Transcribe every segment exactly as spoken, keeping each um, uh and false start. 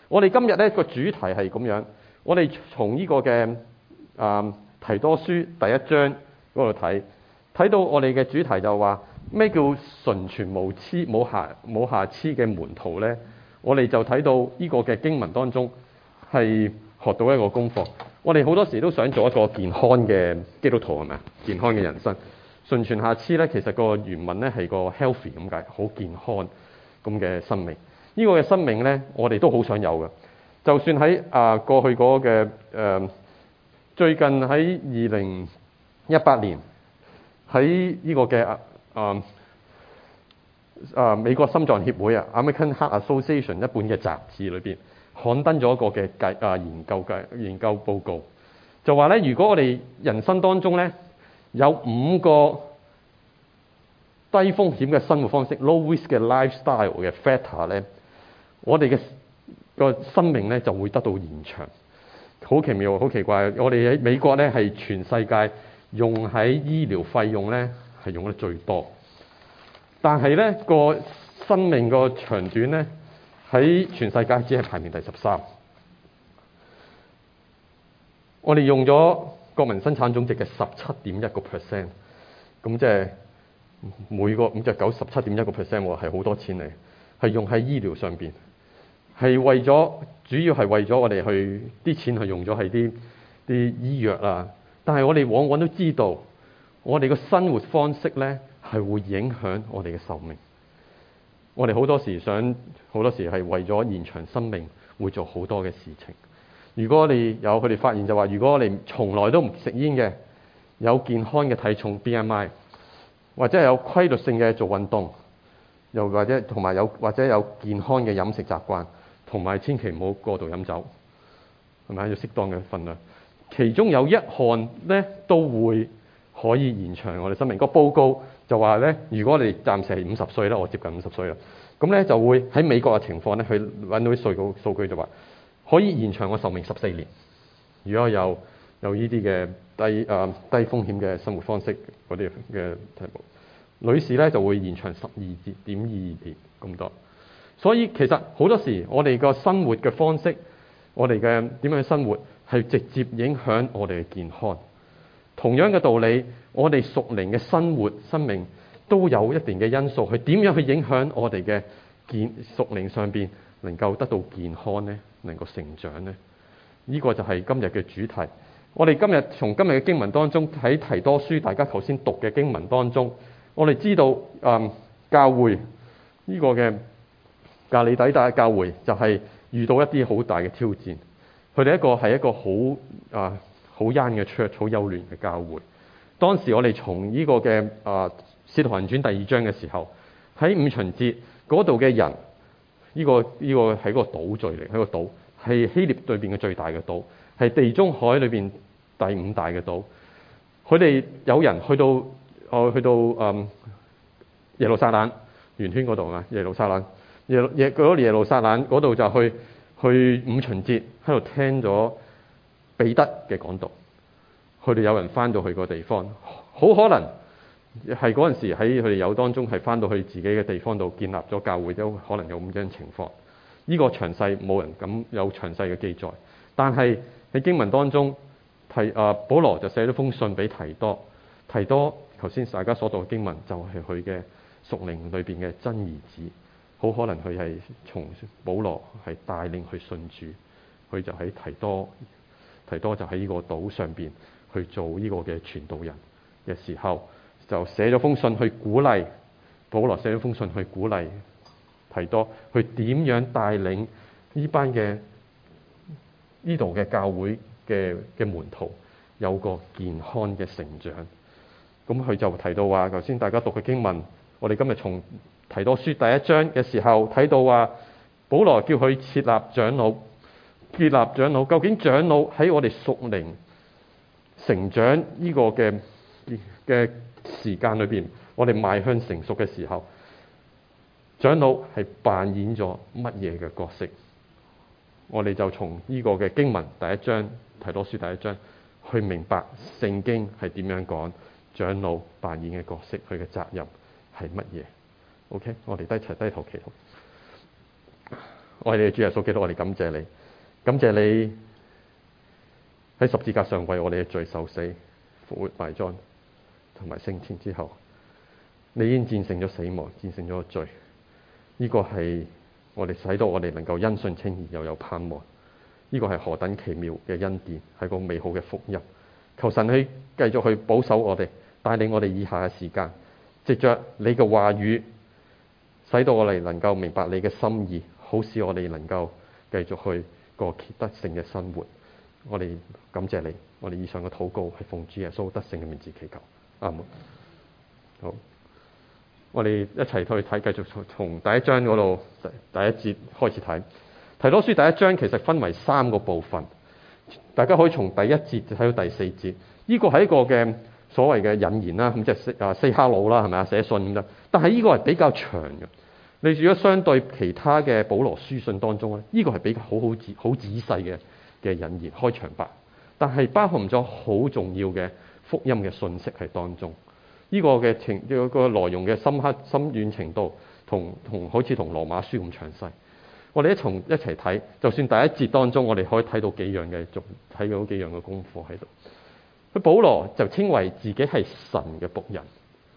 我哋今日咧個主題係咁樣，我哋從呢個嘅啊、呃、提多書第一章嗰度睇，睇到我哋嘅主題就話咩叫純全無疵冇瑕冇瑕疵嘅門徒咧？我哋就睇到呢個嘅經文當中係學到一個功課。我哋好多時都想做一個健康嘅基督徒係咪啊？健康嘅人生，純全瑕疵咧，其實個原文咧係個 healthy 咁解，好健康咁嘅生命。呢、這個嘅生命咧，我哋都好想有嘅。就算喺啊、呃、過去嗰嘅誒，最近喺二零一八年喺呢個嘅啊啊啊美國心臟協會啊 American Heart Association 一本嘅雜誌裏邊刊登咗一個嘅計啊研究計研究報告，就話咧，如果我哋人生當中咧有五個低風險嘅生活方式 low risk 嘅 lifestyle 嘅 factor 咧，我哋嘅個生命咧就會得到延長。好奇妙，好奇怪！我哋喺美國咧係全世界用喺醫療費用咧係用得最多，但係咧個生命個長短咧喺全世界只係排名第十三。我哋用咗國民生產總值嘅十七點一個 percent， 咁即係每個咁就九十七點一個 percent 喎，係好多錢嚟，係用喺醫療上邊。係為咗，主要係為咗我哋去啲錢係用咗喺啲啲醫藥啊，但係我哋往往都知道，我哋個生活方式咧係會影響我哋嘅壽命。我哋好多時想，好多時係為咗延長生命，會做好多嘅事情。如果你有佢哋發現就話，如果你從來都唔食煙嘅，有健康嘅體重 B M I， 或者係有規律性嘅做運動，又或者同埋有或者有健康嘅飲食習慣。同埋千祈唔好過度飲酒，係咪？要適當嘅份量。其中有一項咧都會可以延長我哋生命。個報告就話咧，如果你暫時係五十歲啦，我接近五十歲啦，咁咧就會喺美國嘅情況咧，去揾到啲數據數據就話可以延長我壽命十四年。如果有有呢啲嘅低啊、呃、低風險嘅生活方式嗰啲嘅題目，女士咧就會延長十二點二二年咁多。所以其實好多時，我哋個生活嘅方式，我哋嘅點樣去生活，係直接影響我哋嘅健康。同樣嘅道理，我哋屬靈嘅生活、生命都有一定嘅因素，去點樣去影響我哋嘅健屬靈上邊能夠得到健康呢？能夠成長呢？呢、這個就係今日嘅主題。我哋今日從今日嘅經文當中，喺提多書大家頭先讀嘅經文當中，我哋知道嗯教會呢個嘅。格里底大教會就係遇到一啲好大嘅挑戰，佢哋一個係一個好啊好 young 嘅 church， 好幼嫩嘅教會。當時我哋從呢個嘅啊使徒行傳第二章嘅時候，喺五旬節嗰度嘅人，呢、這個呢、這個係個島嶼嚟，係個島，係希臘裏邊嘅最大嘅島，係地中海裏邊第五大嘅島。佢哋有人去到哦去到嗯耶路撒冷圓圈嗰度啊，耶路撒冷。耶耶嗰耶路撒冷嗰度就去去五旬節喺度聽咗彼得嘅講道，佢哋有人翻到去個地方，好可能係嗰陣時喺佢哋有當中係翻到去自己嘅地方度建立咗教會，都可能有咁樣情況。呢、這個詳細冇人咁有詳細嘅記載，但係喺經文當中提啊保羅就寫咗封信俾提多，提多頭先大家所讀嘅經文就係佢嘅屬靈裏邊嘅真兒子。好可能佢係從保羅係帶領去信主，佢就喺提多，提多就喺呢個島上邊去做呢個嘅傳道人嘅時候，就寫咗封信去鼓勵保羅，寫咗封信去鼓勵提多，去點樣帶領呢班嘅呢度嘅教會嘅嘅門徒有個健康嘅成長。咁佢就提到話，頭先大家讀嘅經文，我哋今日從提多書第一章嘅時候睇到話，保羅叫佢設立長老，設立長老。究竟長老喺我哋屬靈成長呢個嘅嘅時間裏邊，我哋邁向成熟嘅時候，長老係扮演咗乜嘢嘅角色？我哋就從呢個嘅經文第一章提多書第一章去明白聖經係點樣講長老扮演嘅角色，佢嘅責任係乜嘢？OK， 我哋低齊低頭祈禱。 我哋嘅主耶穌基督，我哋感謝你，感謝你喺十字架上為我哋嘅罪受死、復活埋葬同埋升天之後，你已經戰勝咗死亡，戰勝咗罪。呢、這個係我哋使到我哋能夠因信稱義，又有盼望。呢、這個係何等奇妙嘅恩典，係個美好嘅福音。求神去繼續去保守我哋，帶領我哋以下嘅時間，藉着你嘅話語，使到我哋能夠明白你嘅心意，好使我哋能夠繼續去過得勝嘅生活。我哋感謝你，我哋以上嘅禱告係奉主耶穌得勝嘅名字祈求，阿門。好，我哋一齊去睇，繼續從第一章嗰度第一節開始睇。提多書第一章其實分為三個部分，大家可以從第一節睇到第四節。呢個係一個嘅所謂嘅引言啦，咁即係啊 say hello 啦，係咪啊，寫信咁樣。但係呢個係比較長嘅。你如果相對其他嘅保羅書信當中咧，呢、這個係比較好好仔好仔細嘅嘅引言開場白，但係包含咗好重要嘅福音嘅信息喺當中。呢、這個嘅情呢、這個內容嘅深刻深遠程度，同同好似同羅馬書咁詳細。我哋一從一齊睇，就算第一節當中，我哋可以睇到幾樣嘅，仲睇到幾樣嘅功課喺度。佢保羅就稱為自己係神嘅僕人，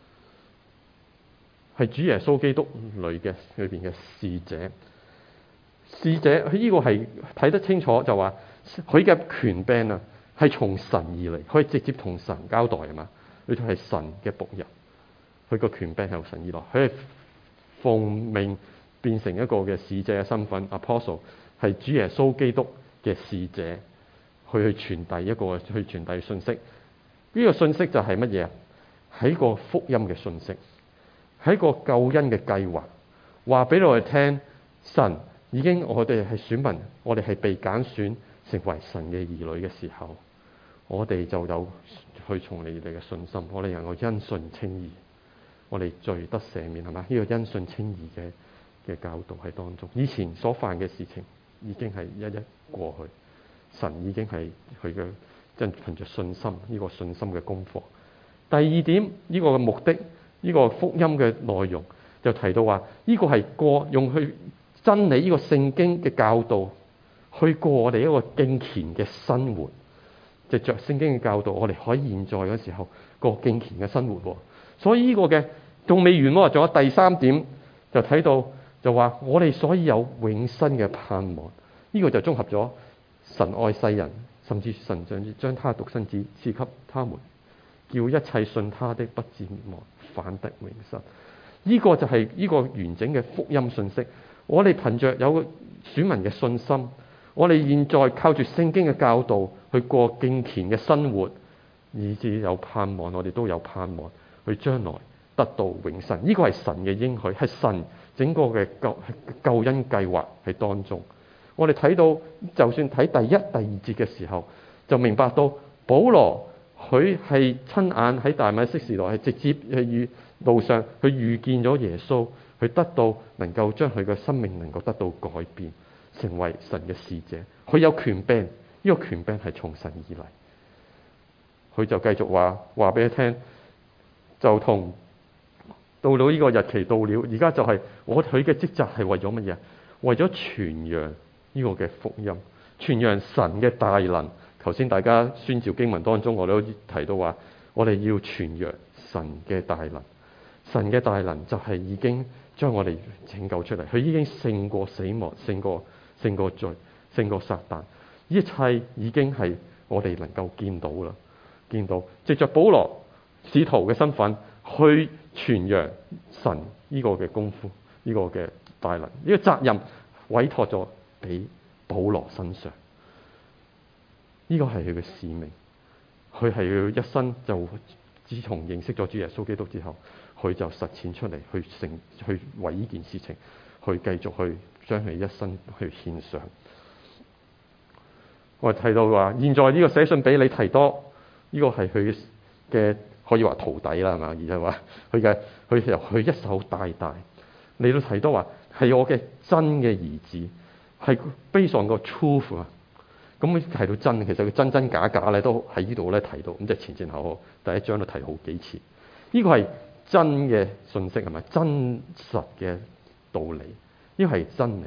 係主耶穌基督裏嘅裏邊嘅使者。使者佢呢個係睇得清楚，就話佢嘅權柄啊，係從神而嚟，可以直接同神交代啊嘛。佢就係神嘅僕人，佢個權柄係由神而來，佢係奉命變成一個嘅使者嘅身份 ，apostle 係主耶穌基督嘅使者，去去傳遞一個去傳遞信息。呢、這個信息就係乜嘢啊？係一個福音嘅信息，係一個救恩嘅計劃，話俾我哋聽，神已經我哋係選民，我哋係被揀選成為神嘅兒女嘅時候，我哋就有去從你哋嘅信心，我哋能夠因信稱義，我哋罪得赦免，係嘛？呢、這個因信稱義嘅嘅教導喺當中，以前所犯嘅事情已經係一一過去，神已經係佢嘅真憑着信心，呢、這個信心嘅功課。第二點，呢、這個嘅目的，呢、這個福音嘅內容就提到話，呢、這個係過用去真理呢個聖經嘅教導，去過我哋一個敬虔嘅生活。藉着聖經嘅教導，我哋可以現在嘅時候過敬虔嘅生活。所以呢個嘅仲未完喎，仲有第三點就睇到就話我哋所以有永生嘅盼望。呢、這個就綜合咗神愛世人，甚至神將將他獨生子賜給他們，叫一切信他的不至滅亡，反得永生。呢、這個就係呢個完整嘅福音信息。我哋憑着有選民嘅信心，我哋現在靠住聖經嘅教導去過敬虔嘅生活，以至有盼望，我哋都有盼望去將來得到永生。呢、這個係神嘅應許，係神整個嘅救救恩計劃喺當中。我哋睇到，就算睇第一、第二節嘅時候，就明白到保羅佢係親眼喺大馬色時代係直接去遇路上去遇見咗耶穌，佢得到能夠將佢嘅生命能夠得到改變，成為神嘅使者。佢有權柄，呢、這個權柄係從神而嚟。佢就繼續話話俾你聽，就同到到呢個日期到了，而家就係我佢嘅職責係為咗乜嘢？為咗傳揚呢個嘅福音，傳揚神嘅大能。頭先大家宣召經文當中，我都提到話，我哋要傳揚神嘅大能。神嘅大能就係已經將我哋拯救出嚟，佢已經勝過死亡，勝過勝過罪，勝過撒旦。一切已經係我哋能夠見到啦，見到藉着保羅使徒嘅身份去傳揚神呢個嘅功夫，呢、這個嘅大能，呢、這個責任委託咗俾保羅身上。呢、這個係佢嘅使命，佢係佢一生就自從認識咗主耶穌基督之後，佢就實踐出嚟，去成去為呢件事情，去繼續去將佢一生去獻上。我哋提到話，現在呢個寫信俾你提多，呢、這個係佢嘅可以話徒弟啦，係嘛？而係話佢嘅佢由佢一手帶大嚟到提多話係我嘅真嘅兒子，係 based on 個 truth 啊。咁佢提到真，其實佢真真假假咧都喺呢度咧提到，咁即係前前後後第一章都提好幾次。呢、這個係真嘅信息係咪？真實嘅道理，呢個係真理。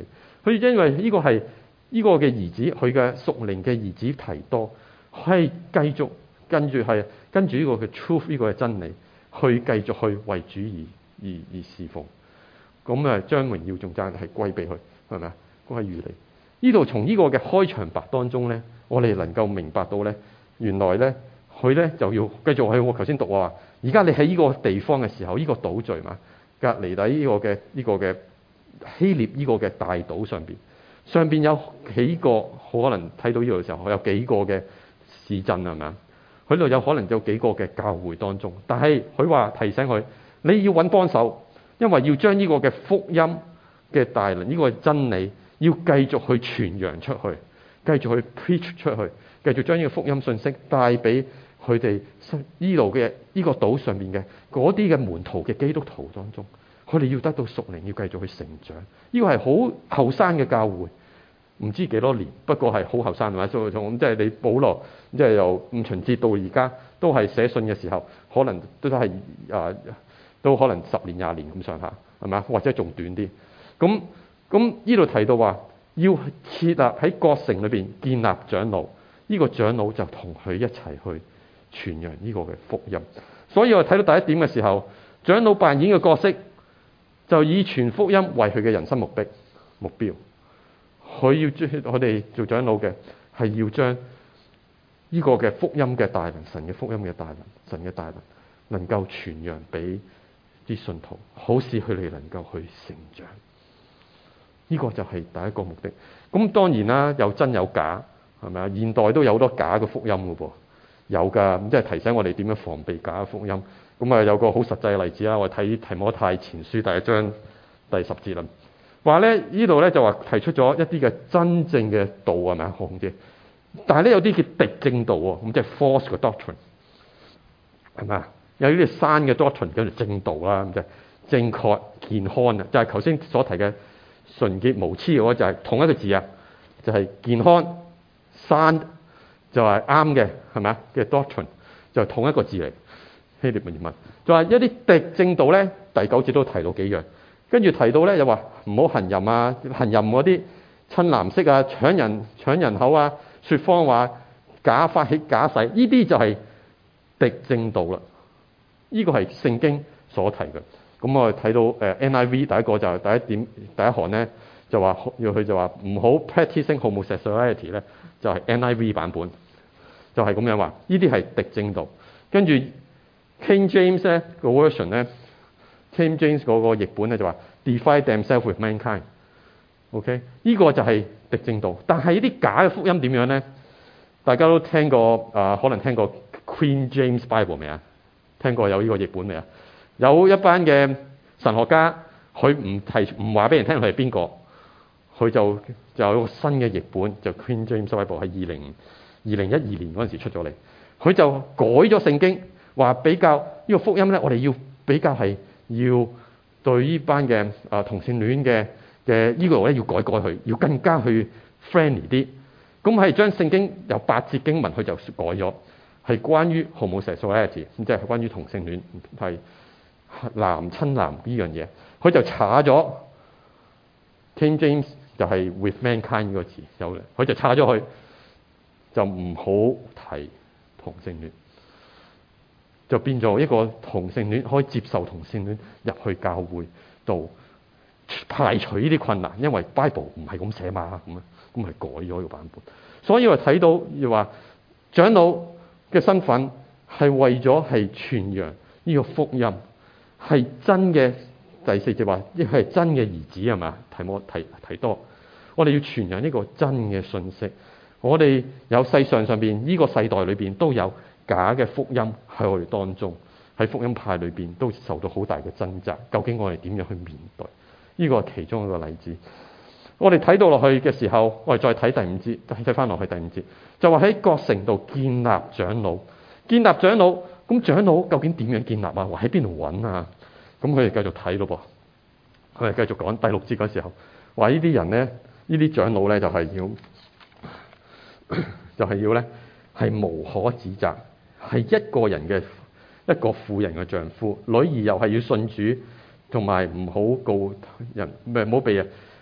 佢因為呢個係呢、呢個嘅兒子，佢嘅屬靈嘅兒子提多，係繼續跟住係跟住呢個嘅 truth 呢個嘅真理，去繼續去為主而而而侍奉。咁啊，將榮耀仲讚係歸俾佢，係咪啊？嗰係預嚟。呢度從呢個嘅開場白當中咧，我哋能夠明白到咧，原來咧佢咧就要繼續喺我頭先讀話，而家你喺呢個地方嘅時候，呢、這個島嶼嘛，隔離底呢個嘅呢、這個嘅希臘呢個嘅大島上邊，上邊有幾個可能睇到呢度嘅時候，有幾個嘅市鎮係咪啊？佢度有可能有幾個嘅教會當中，但係佢話提醒佢，你要揾幫手。因為要將呢個嘅福音嘅大能，呢、這個真理要繼續去傳揚出去，繼續去 preach 出去，繼續將呢個福音信息帶俾佢哋呢度嘅呢個島上面嘅嗰啲嘅門徒嘅基督徒當中，佢哋要得到屬靈，要繼續去成長。呢、這個係好後生嘅教會，唔知幾多年，不過係好後生係咪？所以從即係你保羅，即係由五旬節到而家都係寫信嘅時候，可能都都係啊。都可能十年廿年咁上下，係咪啊？或者仲短啲。咁咁呢度提到話，要設立喺各城裏邊建立長老，呢、這個長老就同佢一齊去傳揚呢個嘅福音。所以我睇到第一點嘅時候，長老扮演嘅角色就以傳福音為佢嘅人生目的目標。佢要將我哋做長老嘅係要將呢個嘅福音嘅大能，神嘅福音嘅大能，神嘅大能能夠傳揚俾啲信徒，好使佢哋能夠去成長。呢、這個就係第一個目的。咁當然啦，有真有假，係咪啊？現代都有好多假嘅福音㗎噃，有㗎。咁即係提醒我哋點樣防備假嘅福音。咁啊，有個好實際嘅例子啦。我睇提摩太前書第一章第十節啦，話咧呢度咧就話提出咗一啲嘅真正嘅道係咪啊？好啲，但係咧有啲叫敵正道喎，咁即係 false 嘅 doctrine 係咪啊？有呢啲山嘅 doctrine 叫做正道啦，咁就係正確健康啊，就係頭先所提嘅純潔無疵嗰個就係同一個字啊，就係、是、健康山就係啱嘅，係咪啊嘅 doctrine 就係同一個字嚟，希臘文原文就話一啲敵正道咧，第九節都提到幾樣，跟住提到咧又話唔好行淫啊，行淫嗰啲親男色啊，搶人搶人口啊，説謊話，假發起假誓，呢啲就係敵正道啦。呢、這個係聖經所提嘅。咁我哋睇到誒 N I V 第一個就係第一點第一行咧，就話要佢就話唔好 practicing homosexuality 咧，就係 N I V 版本，就係咁樣話。呢啲係敵正道。跟住 King James 咧個 version 咧 ，King James 嗰個譯本咧就話 defy themselves with mankind。OK， 呢個就係敵正道。但係呢啲假嘅福音點樣咧？大家都聽過啊、呃，可能聽過 Queen James Bible 未啊？聽過有呢個譯本未啊？有一班嘅神學家，佢唔提唔話俾人聽佢係邊個，佢就就有一個新嘅譯本，就 Queen James Bible 喺二零二零一二年嗰陣時出咗嚟，佢就改咗聖經，話比較呢個福音咧，我哋要比較係要對呢班嘅啊同性戀嘅嘅呢個咧要改改佢，要更加去 friendly 啲，咁係將聖經由八節經文佢就改咗。係關於 homosexuality，即係關於同性戀，係男親男呢樣嘢，佢就查咗 King James 就係 with mankind 呢個字有嘅，佢就查咗佢，就唔好提同性戀，就變咗一個同性戀可以接受同性戀入去教會度，排除呢啲困難，因為 Bible 唔係咁寫嘛，咁啊，咁係改咗個版本。所以我睇到要話長老嘅身份係為咗係傳揚呢個福音，係真嘅。第四節話，呢個係真嘅兒子係嘛？提摩提提多，我哋要傳揚呢個真嘅信息。我哋有世上上邊呢個世代裏邊都有假嘅福音喺我哋當中，喺福音派裏邊都受到好大嘅掙扎。究竟我哋點樣去面對？呢個係其中一個例子。我哋睇到落去嘅時候，我哋再睇第五節，睇翻落去第五節，就話喺各城度建立長老，建立長老，咁長老究竟點樣建立啊？話喺邊度揾啊？咁佢哋繼續睇咯噃，佢哋繼續講第六節嗰時候，話呢啲人咧，呢啲長老咧就係要，就係要咧係無可指責，係一個人嘅一個婦人嘅丈夫，女兒又係要信主，同埋唔好告人，唔係唔好被人。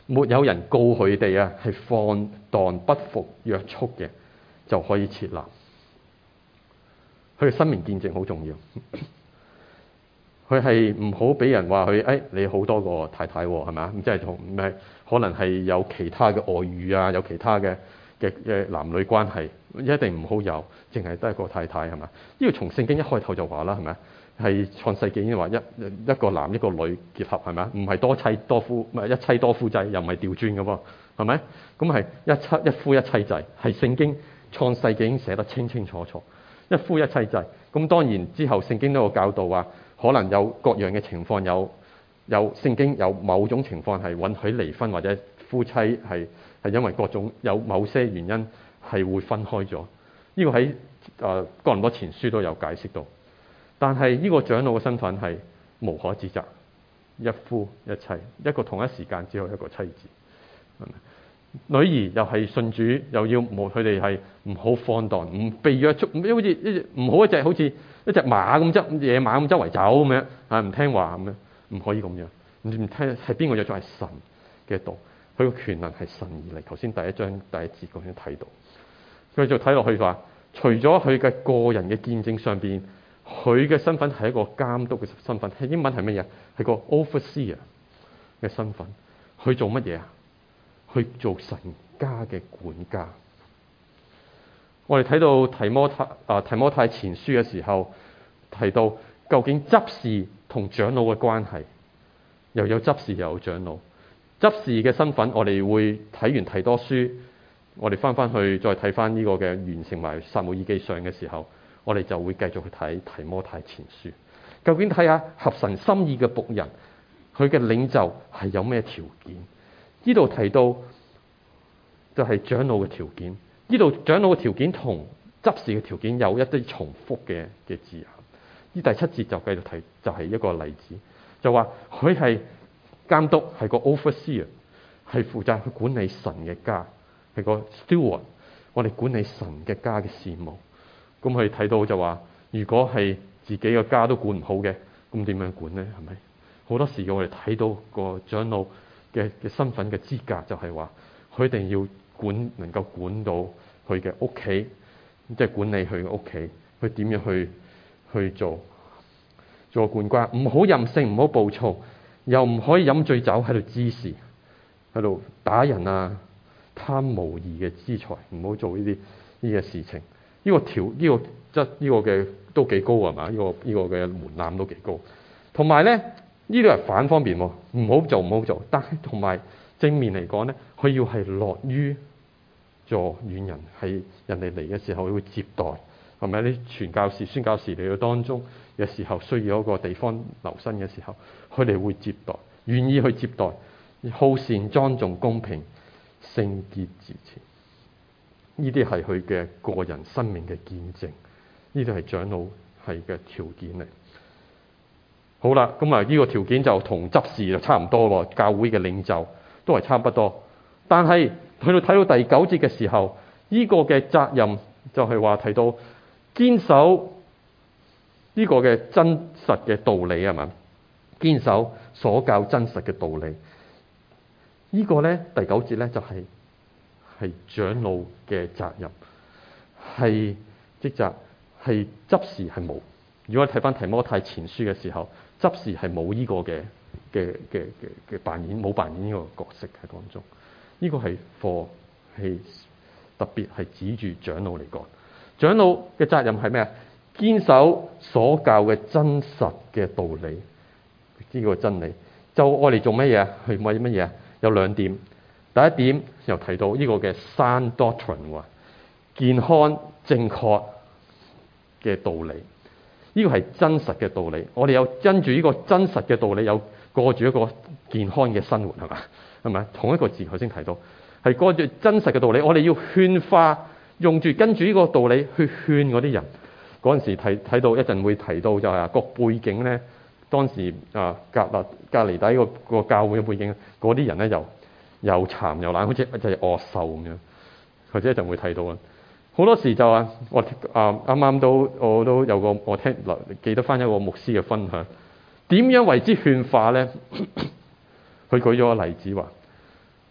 沒有人告佢哋啊係放蕩不服約束嘅，就可以設立。佢嘅生命見證好重要。佢係唔好俾人話佢，誒你好多個太太喎，係咪啊？咁即係同咩？可能係有其他嘅外遇啊，有其他嘅嘅嘅男女關係，一定唔好有，淨係得一個太太係咪？呢個從聖經一開頭就話啦，係咪啊？係創世記已經話一一個男一個女結合係咪啊？唔係多妻多夫，唔係一妻多夫制，又唔係調轉嘅喎，係咪？咁係一妻一夫一妻制，係聖經創世記已經寫得清清楚楚，一夫一妻制。咁當然之後聖經都有教導話，可能有各樣嘅情況，有有聖經有某種情況係允許離婚，或者夫妻係係因為各種有某些原因係會分開咗。呢、這個喺誒、呃、哥林多前書都有解釋到。但係呢個長老嘅身份係無可指責，一夫一妻，一個同一時間只有一個妻子。女兒又係信主，又要冇佢哋係唔好放蕩，唔被約束，唔好似一隻唔好一隻好似一隻馬咁執野馬咁周圍走咁樣，啊唔聽話咁樣，唔可以咁樣。唔唔聽係邊個約束？係神嘅道，佢個權能係神而嚟。頭先第一章第一節咁樣睇到，繼續睇落去話，除咗佢嘅個人嘅見證上邊。佢嘅身份係一個監督嘅身份，英文係乜嘢？係個 overseer 嘅身份。去做乜嘢啊？去做神家嘅管家。我哋睇到提摩太啊提摩太前書嘅時候，提到究竟執事同長老嘅關係，又有執事又有長老。執事嘅身份，我哋會睇完提多書，我哋翻翻去再睇翻呢個嘅完成埋撒母耳記上嘅時候。我哋就會繼續去睇提摩太前書，究竟睇下合神心意嘅僕人，佢嘅領袖係有咩條件？呢度提到就係長老嘅條件，呢度長老嘅條件同執事嘅條件有一啲重複嘅嘅字眼。呢第七節就繼續提，就係、是、一個例子，就話佢係監督，係個 overseer， 係負責去管理神嘅家，係個 steward， 我哋管理神嘅家嘅事務。咁佢睇到就話，如果係自己嘅家都管唔好嘅，咁點樣管呢？係咪？好多時我哋睇到個長老嘅嘅身份嘅資格，就係話佢一定要管，能夠管到佢嘅屋企，即係管理佢嘅屋企，佢點樣去去做做管家，唔好任性，唔好暴躁，又唔可以飲醉酒喺度滋事，喺度打人啊，貪無義嘅資財，唔好做呢啲呢個事情。呢、這個條呢、這個質呢、這個嘅都幾高係嘛？呢、這個呢、這個嘅門檻都幾高。同埋咧，呢啲係反方面喎，唔好做唔好做。但係同埋正面嚟講咧，佢要係樂於助遠人，係人哋嚟嘅時候佢會接待，係咪？啲傳教士、宣教士嚟到當中嘅時候，需要一個地方留身嘅時候，佢哋會接待，願意去接待，好善、莊重、公平、聖潔、自持。呢啲係佢嘅個人生命嘅見證，呢啲係長老係嘅條件嚟。好啦，咁啊呢個條件就同執事就差唔多咯，教會嘅領袖都係差不多。但係去到睇到第九節嘅時候，呢、這個嘅責任就係話提到堅守呢個嘅真實嘅道理係嘛？堅守所教真實嘅道理。這個、呢個咧第九節咧就係、是。係長老嘅責任，係職責，係執事係冇。如果你睇翻提摩太前書嘅時候，執事係冇呢個嘅嘅嘅嘅嘅扮演，冇扮演呢個角色喺當中。呢、這個係課係特別係指住長老嚟講，長老嘅責任係咩啊？堅守所教嘅真實嘅道理，呢、這個真理就愛嚟做乜嘢啊？去為乜嘢啊？有兩點。第一點又提到呢個嘅 sound doctrine 話健康正確嘅道理，呢、這個係真實嘅道理。我哋有跟住呢個真實嘅道理，有過住一個健康嘅生活，係嘛？係咪？同一個字頭先提到係過住真實嘅道理。我哋要勸化，用住跟住呢個道理去勸嗰啲人。嗰陣時睇睇到一陣會提到就係個背景咧，當時啊隔離隔離底個個教會嘅背景，嗰啲人咧又。又殘又懶，好似就係惡獸咁樣，或者就會睇到啦。好多時就啊，我啊啱啱都我都有個我聽記得翻一個牧師嘅分享，點樣為之勸化咧？佢舉咗個例子話，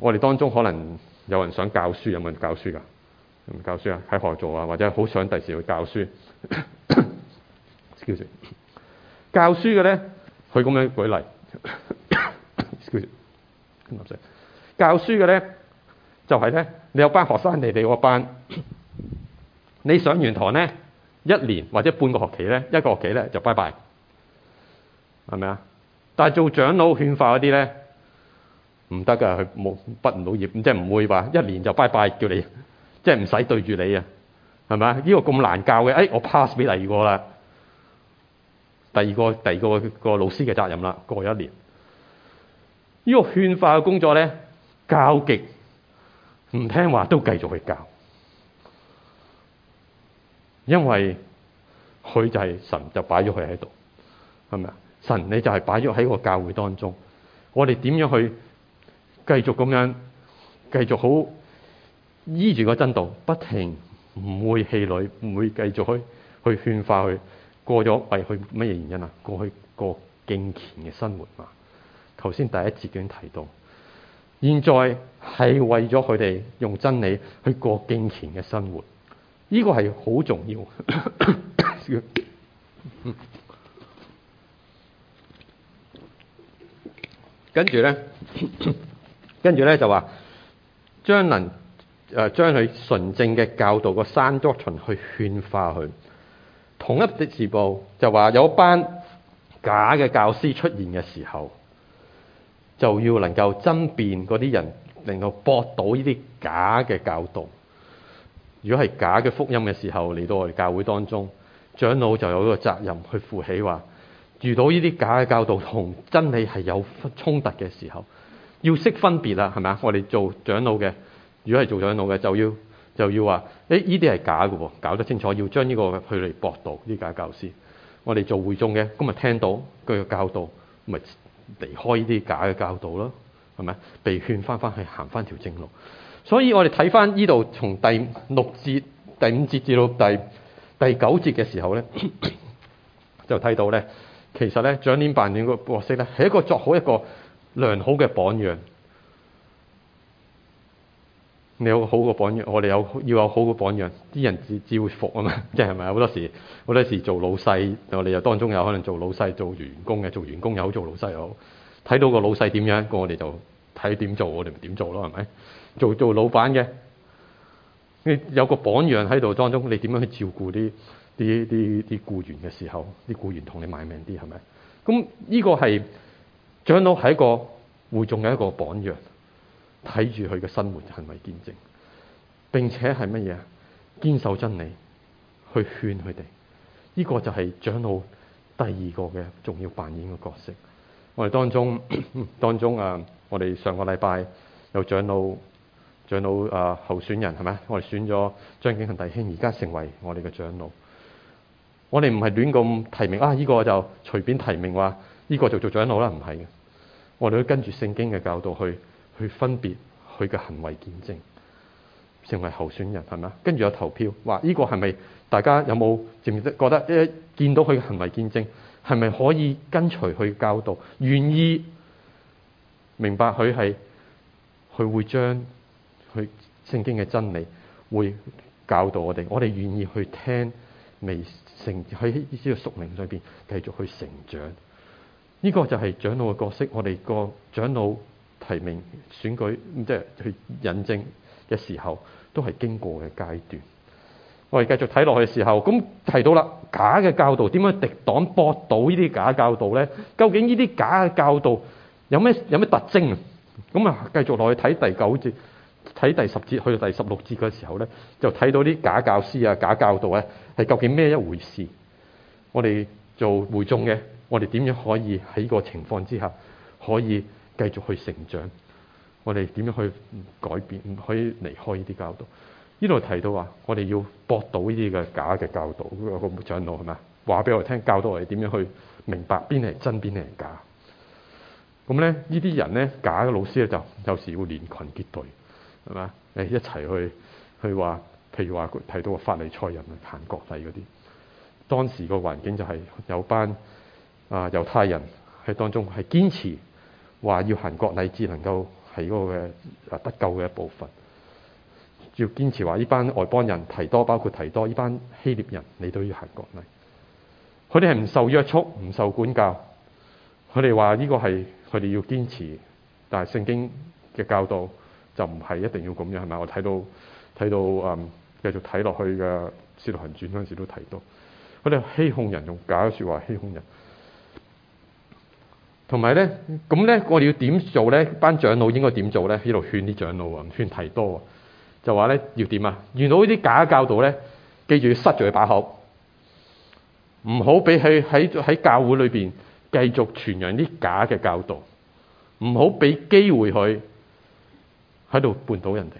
我哋當中可能有人想教書，有冇人教書㗎？有冇教書啊？喺學校做啊，或者好想第時去教書。叫做教書嘅咧，佢咁樣舉例。教書嘅咧，就係咧，你有班學生嚟你個班，你上完堂咧，一年或者半個學期咧，一個學期咧就拜拜，係咪啊？但係做長老勸化嗰啲咧，唔得㗎，佢冇畢唔到業，即係唔會話一年就拜拜叫你，即係唔使對住你啊，係咪啊？呢個咁難教嘅，誒我 pass 俾第二個啦，第二個第二個個老師嘅責任啦，過咗一年。呢個勸化嘅工作咧，教極唔聽話都繼續去教，因為佢就係神就擺咗佢喺度，係咪啊？神你就係擺咗喺個教會當中，我哋點樣去繼續咁樣繼續好依住個真道，不停唔會氣餒，唔會繼續去去勸化佢過咗為佢乜嘢原因啊？過去過敬虔嘅生活嘛。頭先第一節已經提到，現在係為咗佢哋用真理去過敬虔嘅生活，呢、這個係好重要。跟住咧，跟住咧就話將能誒將佢純正嘅教導個山竹群去勸化佢。同一啲時報就話有班假嘅教師出現嘅時候，就要能夠爭辯嗰啲人，能夠駁倒呢啲假嘅教導。如果係假嘅福音嘅時候嚟到我哋教會當中，長老就有一個責任去負起話，遇到呢啲假嘅教導同真理係有衝突嘅時候，要識分別啦，係咪啊？我哋做長老嘅，如果係做長老嘅，就要就要話，誒呢啲係假嘅喎，搞得清楚，要將呢個去嚟駁倒呢啲假教師。我哋做會眾嘅，今日聽到佢嘅教導，咪離開呢啲假嘅教導咯，係咪？被勸翻翻去行翻條正路。所以我哋睇翻呢度，從第六節、第五節至到第第九節嘅時候咧，就睇到咧，其實咧長年扮演個角色咧，係一個作好一個良好嘅榜樣。你有好嘅榜樣，我哋有要有好嘅榜樣，啲人至至會服啊嘛，即係咪好多時好多時做老細，我哋又當中有可能做老細、做員工嘅，做員工又好，做老細又好，睇到個老細點樣，我哋就睇點做，我哋咪點做咯，係咪？做做老闆嘅，你有個榜樣喺度當中，你點樣去照顧啲啲啲啲僱員嘅時候，啲僱員同你賣命啲係咪？咁呢個係長老係一個會眾嘅一個榜樣。睇住佢嘅生活行為見證，並且係乜嘢啊？堅守真理，去勸佢哋。呢、這個就係長老第二個嘅重要扮演嘅角色。我哋當中當中啊，我哋上個禮拜有長老長老啊候選人係咪？我哋選咗張景恒弟兄，而家成為我哋嘅長老。我哋唔係亂咁提名啊！呢、這個就隨便提名話呢、這個就做長老啦，唔係嘅。我哋都跟住聖經嘅教導去。去分別佢嘅行為見證，成為候選人係咪？跟住有投票，話呢個係咪大家有冇覺得覺得一見到佢嘅行為見證係咪可以跟隨佢教導，願意明白佢係佢會將佢聖經嘅真理會教導我哋，我哋願意去聽，未成喺呢個屬靈上邊繼續去成長。呢、這個就係長老嘅角色，我哋個長老。提名選舉即係去引證嘅時候，都係經過嘅階段。我哋繼續睇落去嘅時候，咁提到啦，假嘅教導點樣敵擋駁倒呢啲假教導咧？究竟呢啲假嘅教導有咩有咩特徵啊？咁啊，繼續落去睇第九節，睇第十節去到第十六節嘅時候咧，就睇到啲假教師啊、假教導咧，係究竟咩一回事？我哋做會眾嘅，我哋點樣可以喺個情況之下可以繼續去成長，我哋點樣去改變？唔可以離開呢啲教導。呢度提到話，我哋要駁倒呢啲嘅假嘅教導。嗰、那個長老係咪話俾我哋聽，教導我哋點樣去明白邊係真，邊係假？咁咧，呢啲人咧，假嘅老師咧，就有時會連群結隊，係嘛？誒，一齊去去話，譬如話提到個法利賽人啊，行割禮嗰啲。當時個環境就係有班啊猶太人喺當中係堅持。話要行割禮至能夠係嗰個嘅啊得救嘅一部分。要堅持話呢班外邦人提多，包括提多呢班希臘人，你都要行割禮。佢哋係唔受約束、唔受管教。佢哋話呢個係佢哋要堅持，但係聖經嘅教導就唔係一定要咁樣，係咪？我睇到睇到嗯，繼續睇落去嘅《使徒行傳》嗰陣時都提到，佢哋欺哄人，用假嘅説話欺哄人。同埋咧，咁咧，我哋要點做咧？班長老應該點做咧？喺度勸啲長老啊，勸提多啊，就話咧要點啊？遇到呢啲假嘅教導咧，記住要塞住佢把口，唔好俾佢喺喺教會裏邊繼續傳揚啲假嘅教導，唔好俾機會佢喺度絆倒人哋。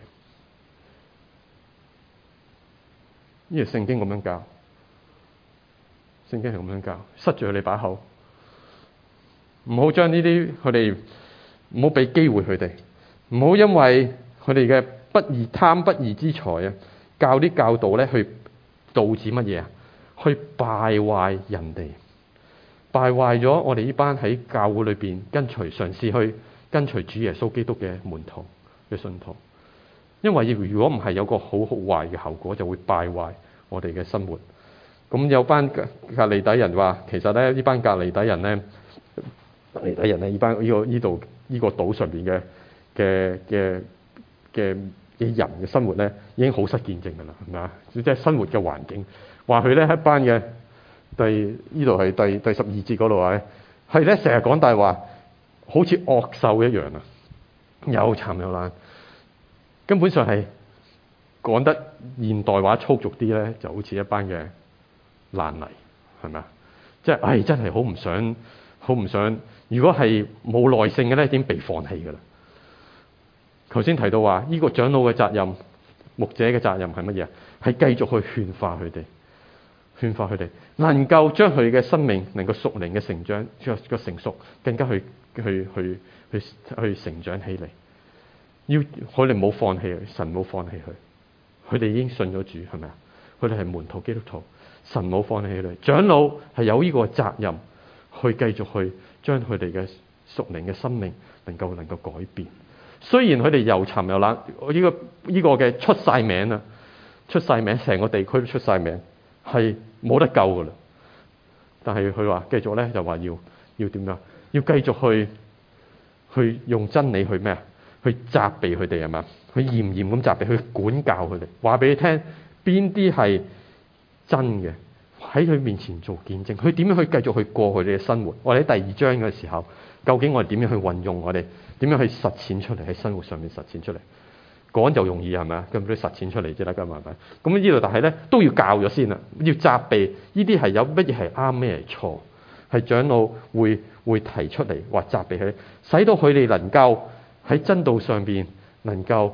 呢個聖經咁樣教，聖經係咁樣教，塞住佢哋把口。唔好將呢啲佢哋，唔好俾機會佢哋，唔好因為佢哋嘅不義貪不義之財啊，教啲教導咧去導致乜嘢啊？去敗壞人哋，敗壞咗我哋呢班喺教會裏邊跟隨嘗試去跟隨主耶穌基督嘅門徒嘅信徒。因為如果唔係，有個好好壞嘅後果，就會敗壞我哋嘅生活。咁有班格格利底人話，其實咧呢班格利底人咧。嚟睇人咧，呢班呢個呢度呢個島上邊嘅嘅嘅嘅嘅人嘅生活咧，已經好失見證㗎啦，係咪啊？即係生活嘅環境，話佢咧一班嘅第呢度係第第十二節嗰度話咧，係咧成日講大話，好似惡獸一樣啊，又慘又爛，根本上係講得現代話粗俗啲咧，就好似一班嘅爛泥，係咪啊？即係唉，真係好唔想。好唔想，如果係冇耐性嘅咧，已經被放棄㗎啦。頭先提到話，呢個長老嘅責任、牧者嘅責任係乜嘢？係繼續去勸化佢哋，勸化佢哋，能夠將佢哋嘅生命能夠屬靈嘅成長、個成熟，更加去去去去去成長起嚟。要佢哋冇放棄，神冇放棄佢，佢哋已經信咗主，係咪啊？佢哋係門徒基督徒，神冇放棄佢哋。長老係有呢個責任。去繼續去將佢哋嘅屬靈嘅生命能夠能夠改變。雖然佢哋又沉又懶，呢、這個呢、這個嘅出晒名啦，出晒名，成個地區都出晒名，係冇得救噶啦。但係佢話繼續咧，就話要要點樣？要繼續去去用真理去咩啊？去責備佢哋係嘛？去嚴嚴咁責備，去管教佢哋，話俾你聽邊啲係真嘅。喺佢面前做見證，佢點樣去繼續去過佢哋嘅生活？我哋喺第二章嘅時候，究竟我哋點樣去運用我哋？點樣去實踐出嚟喺生活上面實踐出嚟？講就容易係咪啊？咁都實踐出嚟啫啦，咁係咪？咁呢度但係咧都要教咗先啦，要責備呢啲係有乜嘢係啱，咩係錯？係長老會會提出嚟或責備佢，使到佢哋能夠喺真道上邊能夠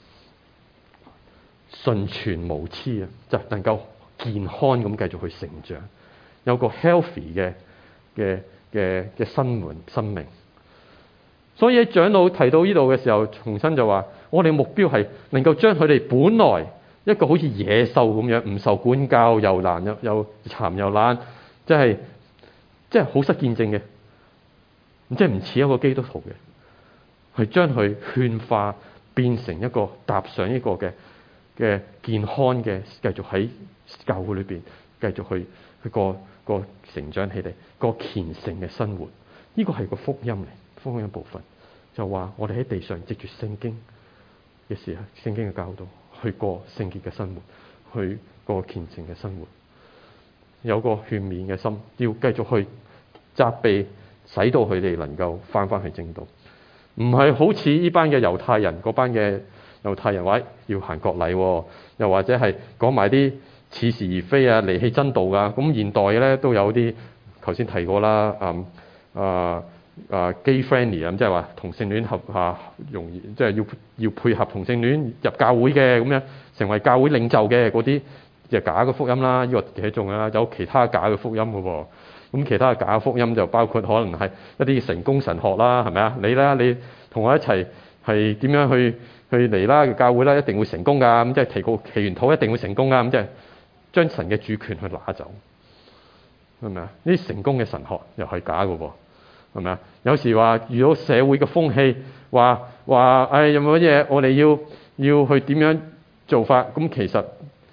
順全無疵啊，就能夠。健康咁繼續去成長，有個 healthy 嘅嘅嘅嘅生活生命。所以喺長老提到呢度嘅時候，重新就話：我哋目標係能夠將佢哋本來一個好似野獸咁樣，唔受管教，又懶又又殘又懶，即係即係好失見證嘅，即係唔似一個基督徒嘅，去將佢勸化變成一個踏上一個嘅嘅健康嘅，繼續喺教會裏邊繼續去去過過成長起嚟，過虔誠嘅生活。呢個係個福音嚟，福音部分就話我哋喺地上藉住聖經嘅時候，聖經嘅教導去過聖潔嘅生活，去過虔誠嘅生活，有個勸勉嘅心，要繼續去責備，使到佢哋能夠翻翻去正道。唔係好似呢班嘅猶太人嗰班嘅猶太人話要行割禮，又或者係講埋啲似是而非啊、離棄真道噶。咁現代咧都有啲頭先提過啦，啊啊啊 gay friendly 啊，即係話同性戀合嚇容易，即係要要配合同性戀入教會嘅咁樣，成為教會領袖嘅嗰啲就假嘅福音啦。呢個幾重要啦，有其他假嘅福音嘅喎。咁其他嘅假福音就包括可能係一啲成功神學啦，係咪啊？你啦，你同我一齊係點樣去去嚟啦？教會啦，一定會成功噶。咁即係祈告祈完禱一定會成功噶。咁即係將神嘅主權去拿走，係咪啊？呢啲成功嘅神學又係假嘅喎，係咪啊？有時話遇到社會嘅風氣，話話誒有冇乜嘢我哋要要去點樣做法？咁其實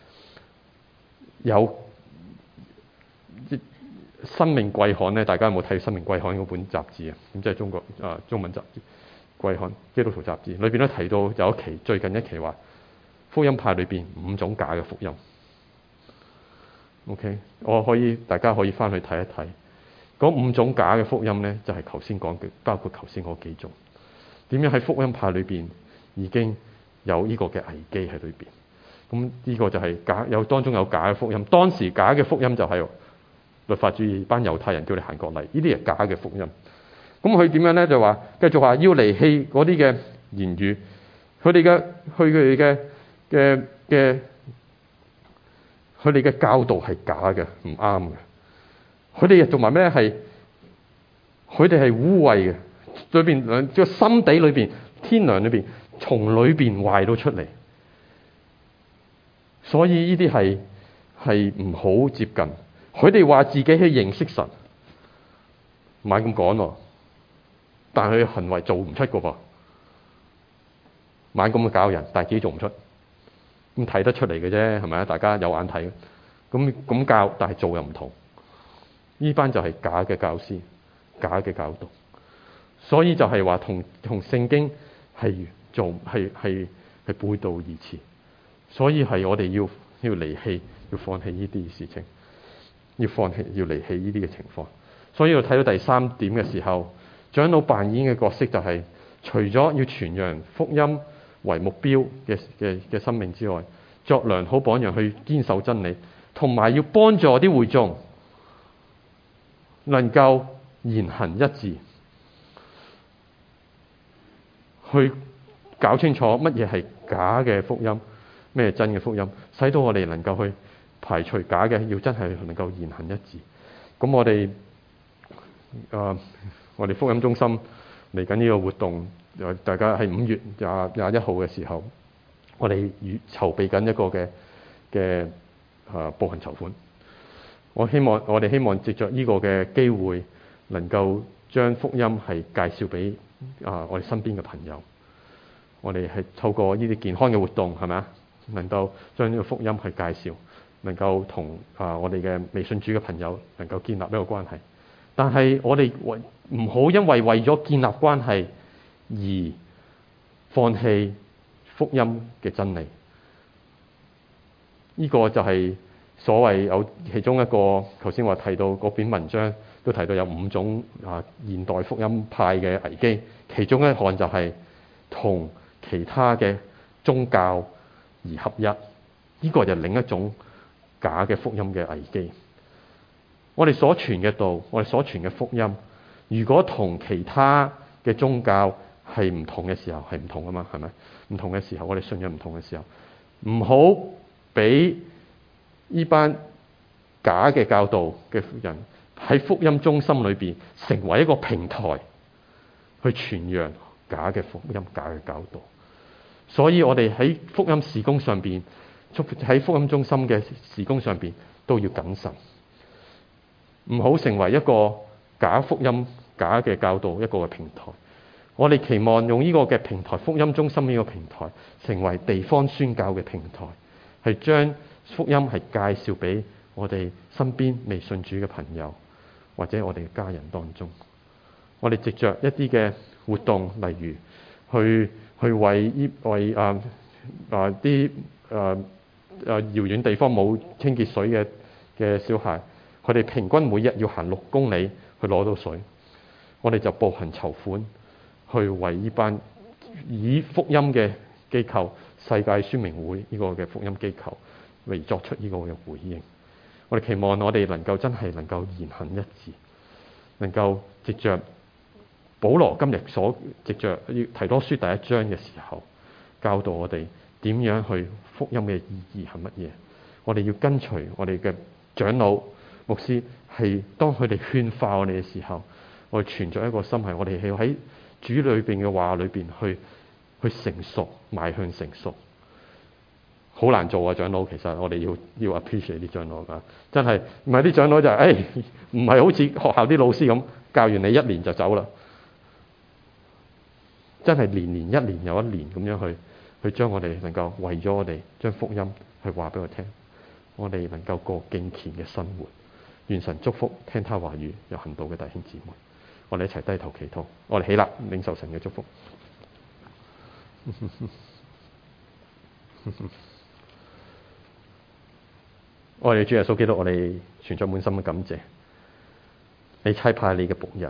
有生命季刊咧，大家有冇睇生命季刊嗰本雜誌啊？咁即係中國啊中文雜誌季刊基督徒雜誌裏邊都提到有一期最近一期話福音派裏邊五種假嘅福音。OK， 我可以大家可以翻去睇一睇嗰五種假嘅福音咧，就係頭先講嘅，包括頭先嗰幾種。點樣喺福音派裏邊已經有呢個嘅危機喺裏邊？咁呢個就係假有當中有假嘅福音。當時假嘅福音就係律法主義班猶太人叫你行割禮，呢啲係假嘅福音。咁佢點樣咧？就話繼續話要離棄嗰啲嘅言語，佢哋嘅佢哋嘅嘅嘅。佢哋嘅教導係假嘅，唔啱嘅。佢哋仲話咩？係佢哋係污穢嘅，裏邊兩個心底裏邊天良裏邊從裏邊壞到出嚟。所以呢啲係係唔好接近。佢哋話自己去認識神，唔係咁講喎，但係佢行為做唔出嘅噃。猛咁去教人，但係自己做唔出。咁睇得出嚟嘅啫，係咪啊？大家有眼睇，咁咁教，但係做又唔同。呢班就係假嘅教師，假嘅教導。所以就係話同同聖經係做係係係背道而馳。所以係我哋要要離棄，要放棄呢啲事情，要放棄要離棄呢啲嘅情況。所以要睇到第三點嘅時候，長老扮演嘅角色就係、是、除咗要傳揚福音為目標嘅嘅嘅生命之外，作良好榜樣去堅守真理，同埋要幫助啲會眾能夠言行一致，去搞清楚乜嘢係假嘅福音，咩係真嘅福音，使到我哋能夠去排除假嘅，要真係能夠言行一致。咁我哋誒、呃、我哋福音中心嚟緊呢個活動。大家喺五月廿廿一號嘅時候，我哋預籌備緊一個嘅嘅啊步行籌款。我希望我哋希望藉着呢個嘅機會，能夠將福音係介紹俾啊我哋身邊嘅朋友。我哋係透過呢啲健康嘅活動，係咪啊？能夠將呢個福音係介紹，能夠同啊我哋嘅未信主嘅朋友能夠建立一個關係。但係我哋唔好因為為咗建立關係而放棄福音嘅真理，呢、這個就係所謂有其中一個頭先話提到嗰篇文章都提到有五種啊現代福音派嘅危機，其中一項就係同其他嘅宗教而合一，呢、這個就另一種假嘅福音嘅危機。我哋所傳嘅道，我哋所傳嘅福音，如果同其他嘅宗教係唔同嘅時候，係唔同㗎嘛，係咪？唔同嘅時候，我哋信仰唔同嘅時候，唔好俾呢班假嘅教導嘅人喺福音中心裏邊成為一個平台，去傳揚假嘅福音、假嘅教導。所以我哋喺福音事工上邊，喺福音中心嘅事工上邊都要謹慎，唔好成為一個假福音、假嘅教導一個嘅平台。我哋期望用呢個嘅平台，福音中心呢個平台，成為地方宣教嘅平台，係將福音係介紹俾我哋身邊未信主嘅朋友，或者我哋嘅家人當中。我哋藉着一啲嘅活動，例如去去為依為啊啊啲啊啊遙遠地方冇清潔水嘅嘅小孩，佢哋平均每日要行六公里去攞到水，我哋就步行籌款。去為呢班以福音嘅機構世界宣明會呢個嘅福音機構嚟作出呢個嘅回應。我哋期望我哋能夠真係能夠言行一致，能夠藉着保羅今日所藉着提多書第一章嘅時候教導我哋點樣去福音嘅意義係乜嘢。我哋要跟隨我哋嘅長老牧師，係當佢哋勸化我哋嘅時候，我哋存在一個心係我哋係喺主裏邊嘅話裏邊去去成熟，邁向成熟，好難做啊！長老，其實我哋要要 appreciate 啲長老噶，真係唔係啲長老就係、是，誒唔係好似學校啲老師咁教完你一年就走啦。 真係年年一年又一年咁樣去去將我哋能夠為咗我哋將福音去話俾佢聽，我哋能夠過敬虔嘅生活。願神祝福聽他話語有行道嘅弟兄姊妹。我哋一齊低頭祈禱，我哋起立領受神嘅祝福。我哋主耶穌基督，我哋存着滿心嘅感謝，你差派你嘅僕人，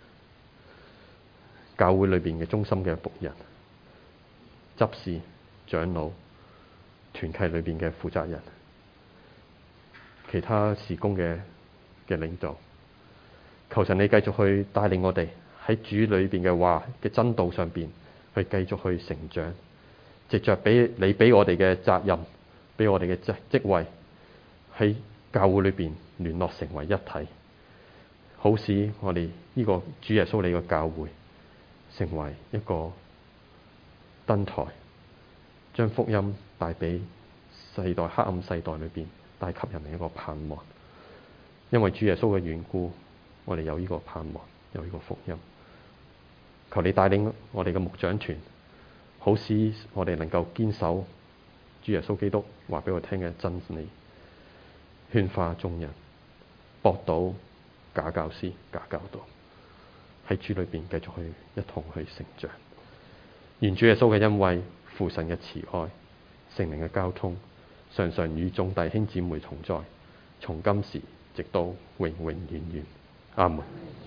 教會裏邊嘅忠心嘅僕人、執事、長老、團契裏邊嘅負責人、其他事工嘅嘅領導，求神你繼續去帶領我哋喺主裏邊嘅話嘅真道上邊去繼續去成長，藉着俾你俾我哋嘅責任，俾我哋嘅職職位喺教會裏邊聯絡成為一體，好使我哋呢個主耶穌你嘅教會成為一個燈台，將福音帶俾世代黑暗世代裏邊帶給人哋一個盼望。因為主耶穌嘅緣故，我哋有呢個盼望，有呢個福音。求你帶領我哋嘅牧長團，好使我哋能夠堅守主耶穌基督話俾我聽嘅真理，勸化眾人，駁倒假教師、假教導，喺主裏邊繼續去一同去成長。願主耶穌嘅恩惠、父神嘅慈愛、聖靈嘅交通，常常與眾弟兄姊妹同在，從今時直到永永遠遠。阿門。